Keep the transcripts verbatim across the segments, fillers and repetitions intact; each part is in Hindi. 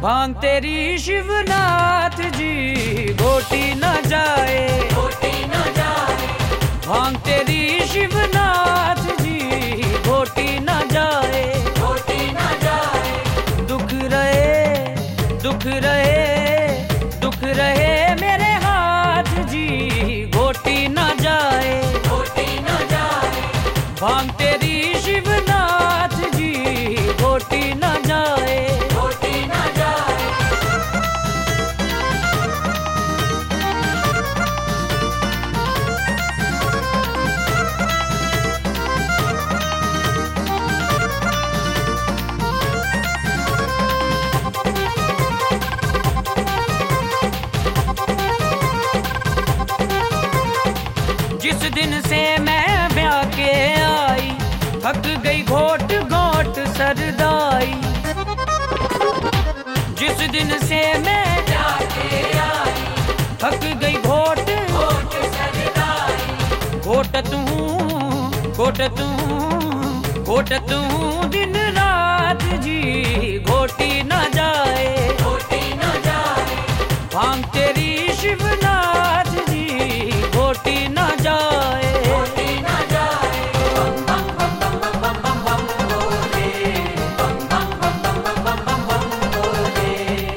भांग तेरी शिवनाथ जी घोटी न जाए, घोटी न जाए। भांग तेरी शिवनाथ जी घोटी न जाए, घोटी न जाए। दुख रहे दुख रहे दुख रहे मेरे हाथ जी घोटी न जाए, घोटी न जाए। भांग तेरी शिवनाथ जी घोटी न जाए, घोटी न जाए। जिस दिन से मैं ब्याह के आई थक गई घोट घोट सरदाई, जिस दिन से मैं ब्याह के आई थक गई घोट घोट सरदाई। घोटत हूँ घोटत हूँ घोटत हूँ दिन रात जी घोटी न जाए, घोटी न जाए। भांग तेरी शिवनाथ जी घोटी न जाए। घोटी न जाए। बम बम बम बम बम बम बम बम बोले, बम बम बम बम बम बम बम बम बोले।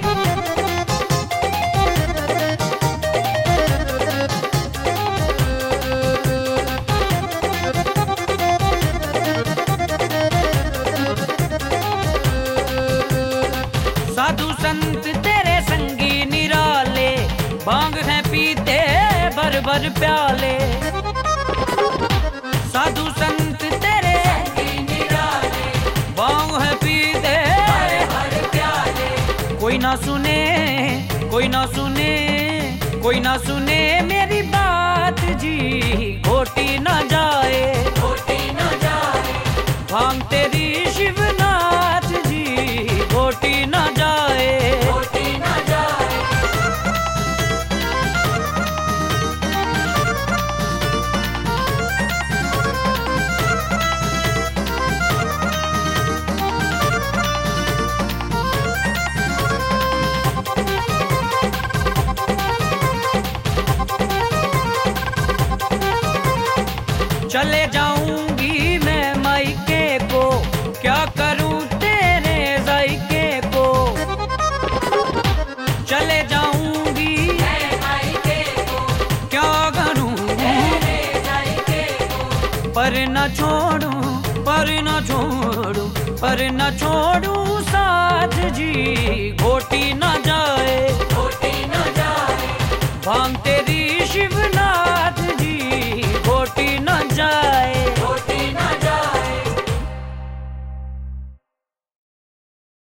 साधु संत तेरे संगी निराले भांग है पीते भर भर प्याले, साधु संत तेरे संगी निराले भांग है पीते भर भर प्याले। कोई ना सुने कोई ना सुने कोई ना सुने मेरी बात जी घोटी न जाए, घोटी न जाए। भांग तेरी शिवनाथ जी घोटी न जाए। घोटी न जाए। चले जाऊंगी मैं मायके को क्या करूं तेरे जायके को, चले जाऊंगी मैं मायके को क्या करूं तेरे जायके को। पर न छोड़ूं पर न छोड़ूं पर न छोड़ूं साथ जी घोटी न जाए, घोटी न जाए। भांग तेरी शिवनाथ